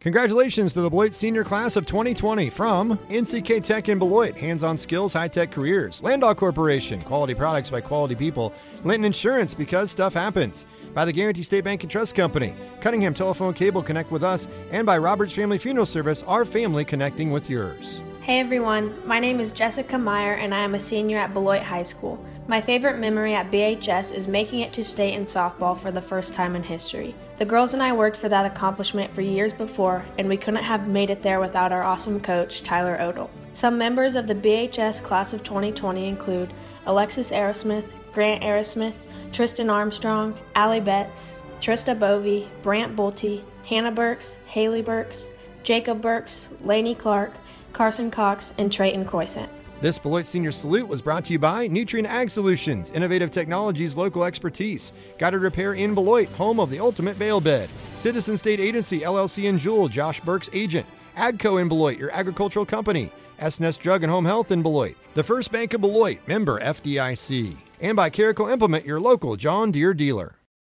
Congratulations to the Beloit Senior Class of 2020 from NCK Tech in Beloit, hands-on skills, high-tech careers. Landau Corporation, quality products by quality people. Linton Insurance, because stuff happens. By the Guarantee State Bank and Trust Company. Cunningham Telephone Cable, connect with us. And by Roberts Family Funeral Service, our family connecting with yours. Hey everyone, my name is Jessica Meyer and I am a senior at Beloit High School. My favorite memory at BHS is making it to state in softball for the first time in history. The girls and I worked for that accomplishment for years before, and we couldn't have made it there without our awesome coach, Tyler Odell. Some members of the BHS class of 2020 include Alexis Aerosmith, Grant Aerosmith, Tristan Armstrong, Allie Betts, Trista Bovey, Brant Bolte, Hannah Burks, Haley Burks, Jacob Burks, Lainey Clark, Carson Cox, and Trayton Croissant. This Beloit Senior Salute was brought to you by Nutrien Ag Solutions, innovative technologies, local expertise. Guided Repair in Beloit, home of the ultimate bale bed. Citizen State Agency, LLC in Jewel, Josh Burke's agent. AGCO in Beloit, your agricultural company. S&S Drug and Home Health in Beloit. The First Bank of Beloit, member FDIC. And by Carico Implement, your local John Deere dealer.